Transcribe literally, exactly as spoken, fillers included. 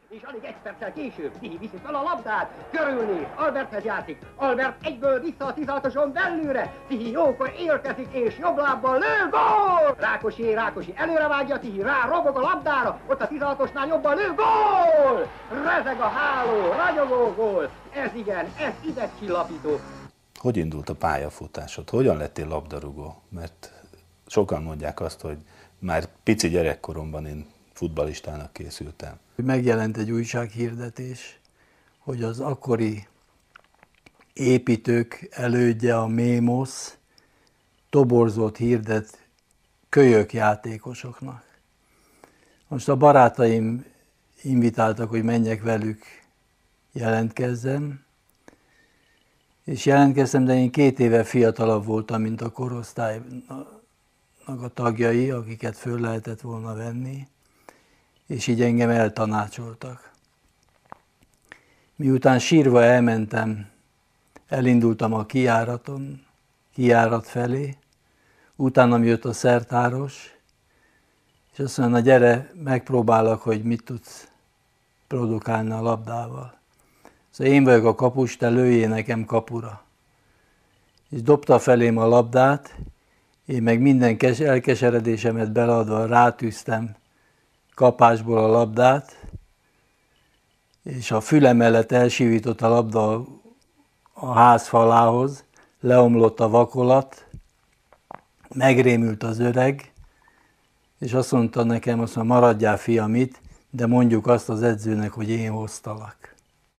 És alig egy perccel később Tihi viszi fel a labdát, körülnéz, Alberthez játszik, Albert egyből vissza a tizenhatoson belülre, Tihi jókor érkezik és jobb lábbal lő, gól! Rákosi, Rákosi előre vágja, Tihi rá robog a labdára, ott a tizenhatosnál jobban lő, gól! Rezeg a háló, ragyogó gól, ez igen, ez ide csillapító. Hogy indult a pályafutásod? Hogyan lettél labdarúgó? Mert sokan mondják azt, hogy már pici gyerekkoromban én futballistának készültem. Megjelent egy újsághirdetés, hogy az akkori építők elődje, a Mémosz toborzót hirdet kölyök játékosoknak. Most a barátaim invitáltak, hogy menjek velük, jelentkezzem, és jelentkeztem, de én két éve fiatalabb voltam, mint a korosztálynak a tagjai, akiket föl lehetett volna venni, és így engem eltanácsoltak. Miután sírva elmentem, elindultam a kijáraton, kijárat felé, utána jött a szertáros, és azt mondja, na gyere, megpróbálok, hogy mit tudsz produkálni a labdával. Szóval én vagyok a kapus, te lőjél nekem kapura. És dobta felém a labdát, én meg minden elkeseredésemet beleadva rátűztem kapásból a labdát, és a fülem mellett elsivított a labda a ház falához, leomlott a vakolat, megrémült az öreg, és azt mondta nekem, azt mondta, maradjál fiam itt, de mondjuk azt az edzőnek, hogy én hoztalak.